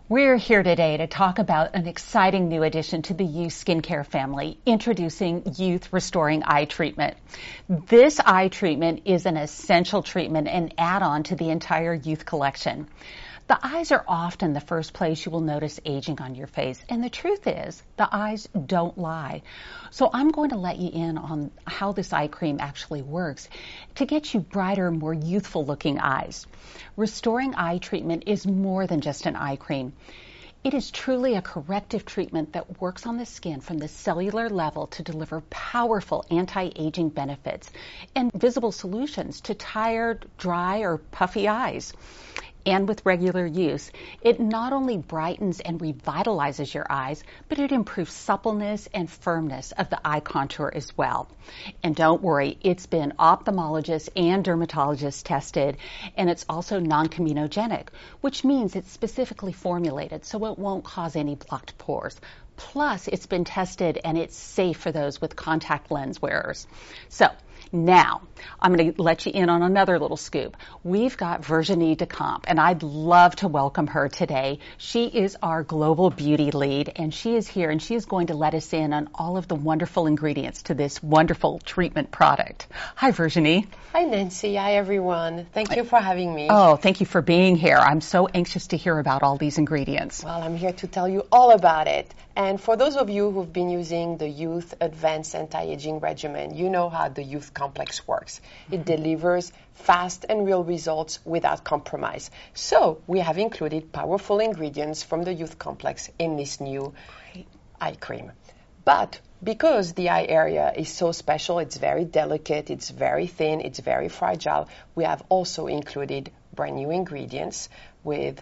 We're here today to talk about an exciting new addition to the Youth Skincare family, introducing Youth Restoring Eye Treatment. This eye treatment is an essential treatment and add-on to the entire Youth collection. The eyes are often the first place you will notice aging on your face, and the truth is, the eyes don't lie. So I'm going to let you in on how this eye cream actually works to get you brighter, more youthful looking eyes. Restoring Eye Treatment is more than just an eye cream. It is truly a corrective treatment that works on the skin from the cellular level to deliver powerful anti-aging benefits and visible solutions to tired, dry, or puffy eyes. And with regular use, it not only brightens and revitalizes your eyes, but it improves suppleness and firmness of the eye contour as well. And don't worry, it's been ophthalmologist and dermatologist tested, and it's also non-comedogenic, which means it's specifically formulated so it won't cause any blocked pores. Plus, it's been tested and it's safe for those with contact lens wearers. So, now, I'm going to let you in on another little scoop. We've got Virginie Decamp, and I'd love to welcome her today. She is our global beauty lead, and she is here, and she is going to let us in on all of the wonderful ingredients to this wonderful treatment product. Hi, Virginie. Hi, Nancy. Hi, everyone. Thank you for having me. Oh, thank you for being here. I'm so anxious to hear about all these ingredients. Well, I'm here to tell you all about it. And for those of you who've been using the Youth Advanced Anti-Aging Regimen, you know how the Youth Complex works. It delivers fast and real results without compromise. So we have included powerful ingredients from the Youth Complex in this new eye cream. But because the eye area is so special, it's very delicate, it's very thin, it's very fragile, we have also included brand new ingredients with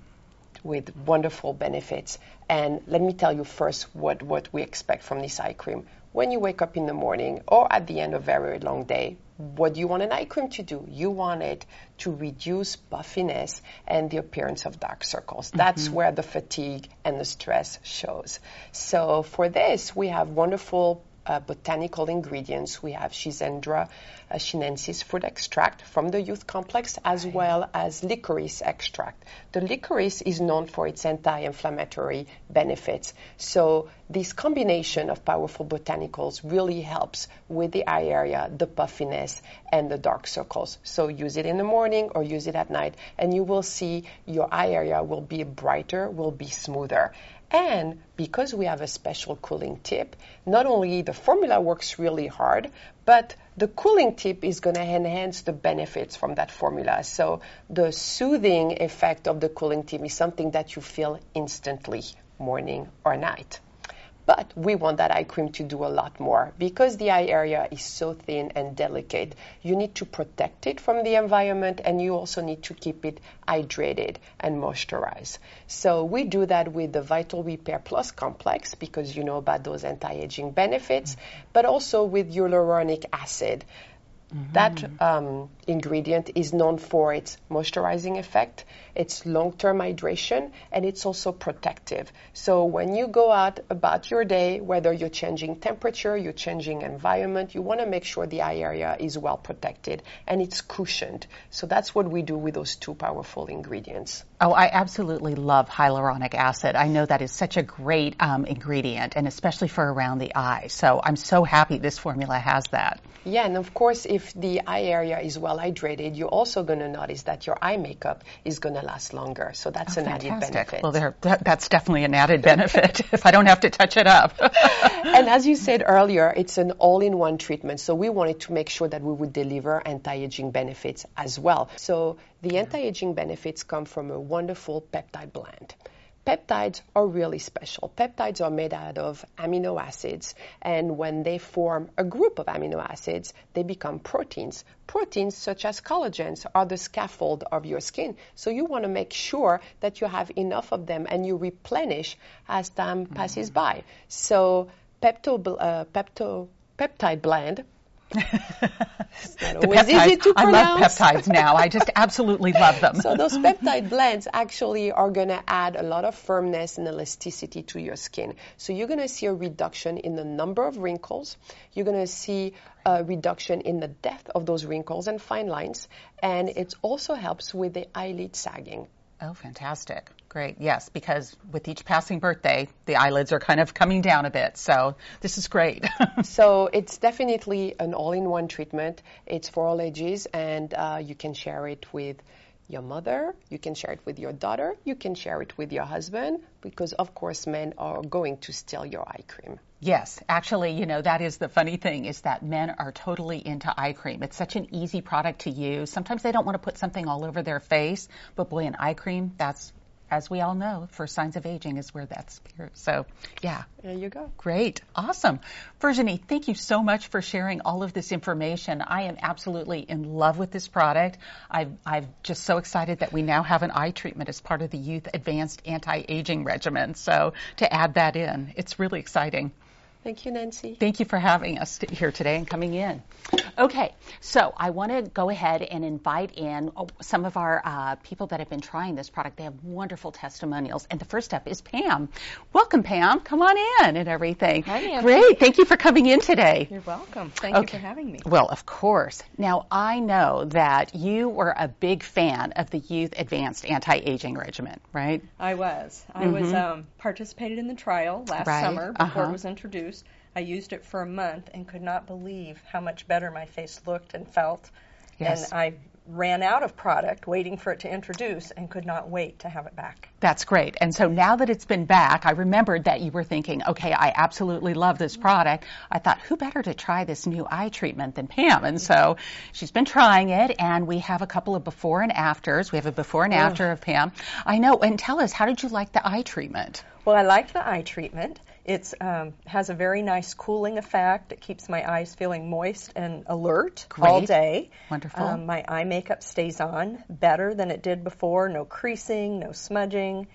wonderful benefits. And let me tell you first what we expect from this eye cream. When you wake up in the morning or at the end of a very long day, what do you want an eye cream to do? You want it to reduce puffiness and the appearance of dark circles. That's where the fatigue and the stress shows. So for this, we have wonderful botanical ingredients. We have Schizandra chinensis fruit extract from the Youth Complex, as well as licorice extract. The licorice is known for its anti-inflammatory benefits. So this combination of powerful botanicals really helps with the eye area, the puffiness, and the dark circles. So use it in the morning or use it at night, and you will see your eye area will be brighter, will be smoother. And because we have a special cooling tip, not only the formula works really hard, but the cooling tip is going to enhance the benefits from that formula. So the soothing effect of the cooling tip is something that you feel instantly, morning or night. But we want that eye cream to do a lot more. Because the eye area is so thin and delicate, you need to protect it from the environment, and you also need to keep it hydrated and moisturized. So we do that with the Vital Repair Plus complex, because you know about those anti-aging benefits, but also with hyaluronic acid. That ingredient is known for its moisturizing effect, its long-term hydration, and it's also protective. So when you go out about your day, whether you're changing temperature, you're changing environment, you want to make sure the eye area is well protected and it's cushioned. So that's what we do with those two powerful ingredients. Oh, I absolutely love hyaluronic acid. I know that is such a great ingredient, and especially for around the eye. So I'm so happy this formula has that. Yeah, and of course, if the eye area is well hydrated, you're also going to notice that your eye makeup is going to last longer. So that's an added benefit. Well, that's definitely an added benefit if I don't have to touch it up. And as you said earlier, it's an all-in-one treatment. So we wanted to make sure that we would deliver anti-aging benefits as well. So the anti-aging benefits come from a wonderful peptide blend. Peptides are really special. Peptides are made out of amino acids, and when they form a group of amino acids, they become proteins. Proteins such as collagens are the scaffold of your skin, so you want to make sure that you have enough of them and you replenish as time passes by. So peptide blend. It's not always easy to pronounce. I love peptides now. I just absolutely love them. So those peptide blends actually are going to add a lot of firmness and elasticity to your skin. So you're going to see a reduction in the number of wrinkles. You're going to see a reduction in the depth of those wrinkles and fine lines. And it also helps with the eyelid sagging. Oh, fantastic. Great. Yes, because with each passing birthday, the eyelids are kind of coming down a bit. So this is great. So it's definitely an all-in-one treatment. It's for all ages, and you can share it with your mother, you can share it with your daughter, you can share it with your husband, because of course men are going to steal your eye cream. Yes, actually, you know, that is the funny thing, is that men are totally into eye cream. It's such an easy product to use. Sometimes they don't want to put something all over their face, but boy, an eye cream, that's, as we all know, for signs of aging is where that's pure. So, yeah. There you go. Great. Awesome. Virginie, thank you so much for sharing all of this information. I am absolutely in love with this product. I'm just so excited that we now have an eye treatment as part of the Youth Advanced Anti-Aging Regimen. So to add that in, it's really exciting. Thank you, Nancy. Thank you for having us here today and coming in. Okay, so I want to go ahead and invite in some of our people that have been trying this product. They have wonderful testimonials. And the first up is Pam. Welcome, Pam. Come on in and everything. Hi, Nancy. Great. Thank you for coming in today. You're welcome. Thank you for having me. Well, of course. Now, I know that you were a big fan of the Youth Advanced Anti-Aging Regimen, right? I was. I was participated in the trial last summer before it was introduced. I used it for a month and could not believe how much better my face looked and felt. Yes. And I ran out of product waiting for it to introduce and could not wait to have it back. That's great. And so now that it's been back, I remembered that you were thinking, okay, I absolutely love this product. I thought, who better to try this new eye treatment than Pam? And so she's been trying it, and we have a couple of before and afters. We have a before and after of Pam. I know. And tell us, how did you like the eye treatment? Well, I liked the eye treatment. It has a very nice cooling effect. It keeps my eyes feeling moist and alert all day. Wonderful. My eye makeup stays on better than it did before. No creasing, no smudging.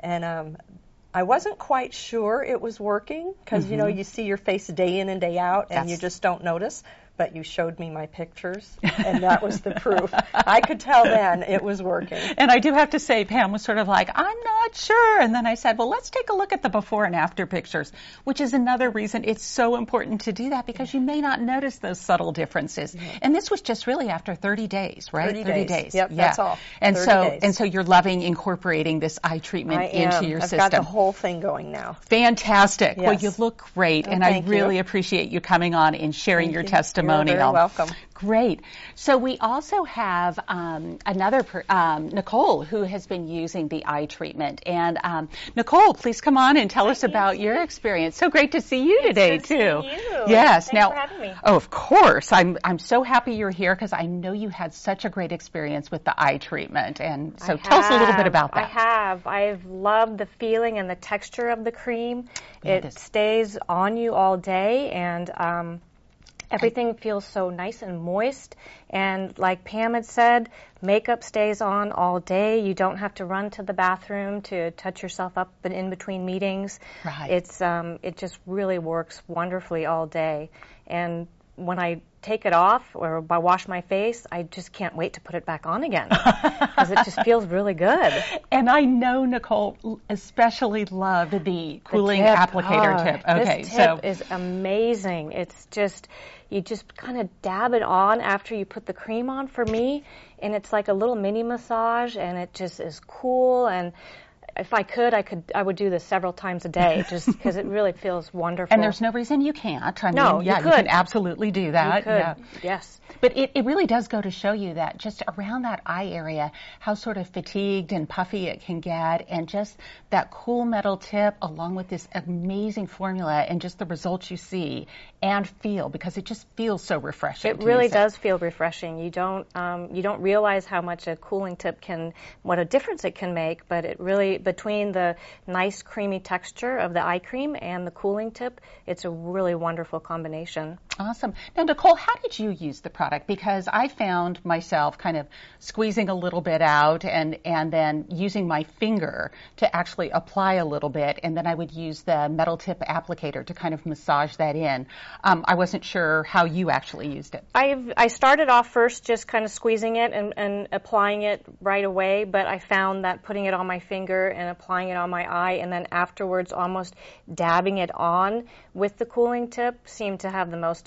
And I wasn't quite sure it was working because, you know, you see your face day in and day out and you just don't notice. But you showed me my pictures, and that was the proof. I could tell then it was working. And I do have to say, Pam was sort of like, I'm not sure. And then I said, well, let's take a look at the before and after pictures, which is another reason it's so important to do that, because you may not notice those subtle differences. And this was just really after 30 days, right? 30 days. Yep, yeah. that's all. And 30 so days. And so you're loving incorporating this eye treatment into your system. I've got the whole thing going now. Fantastic. Yes. Well, you look great, and I really appreciate you coming on and sharing your testimonial. You're very welcome. Great. So we also have another Nicole, who has been using the eye treatment. And Nicole, please come on and tell us about your experience. So great to see you today, too. To see you. Yes. Thanks for having me. Oh, of course. I'm so happy you're here because I know you had such a great experience with the eye treatment. And so tell us a little bit about that. I've loved the feeling and the texture of the cream. It stays on you all day, and everything feels so nice and moist. And like Pam had said, makeup stays on all day. You don't have to run to the bathroom to touch yourself up in between meetings. Right. It just really works wonderfully all day. And when I take it off or I wash my face, I just can't wait to put it back on again because it just feels really good. And I know Nicole especially loved the cooling applicator tip. Okay, this tip is amazing. It's just, you just kind of dab it on after you put the cream on for me, and it's like a little mini massage, and it just is cool. And if I would do this several times a day just because it really feels wonderful. And there's no reason you can't. I mean, no, you can absolutely do that. You could, yeah. Yes. But it really does go to show you that just around that eye area, how sort of fatigued and puffy it can get, and just that cool metal tip along with this amazing formula and just the results you see and feel, because it just feels so refreshing. It really does feel refreshing. You don't realize how much a cooling tip what a difference it can make, but it really, between the nice creamy texture of the eye cream and the cooling tip, it's a really wonderful combination. Awesome. Now, Nicole, how did you use the product? Because I found myself kind of squeezing a little bit out and then using my finger to actually apply a little bit, and then I would use the metal tip applicator to kind of massage that in. I wasn't sure how you actually used it. I started off first just kind of squeezing it and applying it right away, but I found that putting it on my finger and applying it on my eye and then afterwards almost dabbing it on with the cooling tip seemed to have the most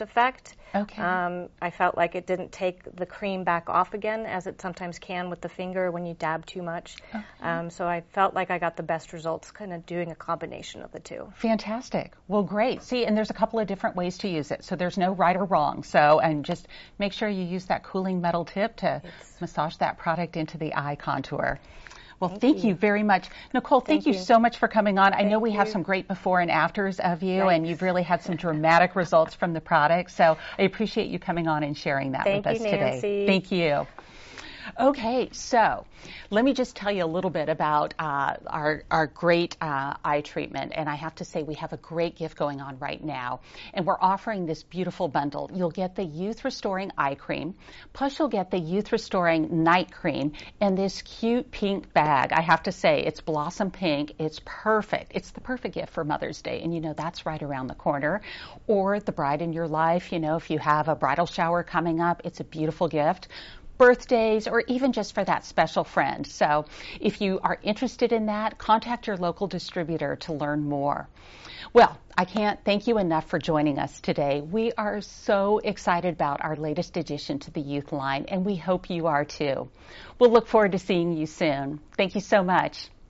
first effect. Okay. I felt like it didn't take the cream back off again, as it sometimes can with the finger when you dab too much. Okay. So I felt like I got the best results kind of doing a combination of the two. Fantastic. Well, great. See, and there's a couple of different ways to use it, so there's no right or wrong. So, and just make sure you use that cooling metal tip to massage that product into the eye contour. Well, thank you very much. Nicole, thank you so much for coming on. I know we have some great before and afters of you, and you've really had some dramatic results from the product. So I appreciate you coming on and sharing that with us today. Nancy. Thank you. Okay, so let me just tell you a little bit about our great eye treatment. And I have to say we have a great gift going on right now. And we're offering this beautiful bundle. You'll get the Youth Restoring Eye Cream, plus you'll get the Youth Restoring Night Cream and this cute pink bag. I have to say, it's blossom pink. It's perfect. It's the perfect gift for Mother's Day. And you know, that's right around the corner. Or the bride in your life, you know, if you have a bridal shower coming up, it's a beautiful gift. Birthdays, or even just for that special friend. So if you are interested in that, contact your local distributor to learn more. Well, I can't thank you enough for joining us today. We are so excited about our latest addition to the youth line, and we hope you are too. We'll look forward to seeing you soon. Thank you so much.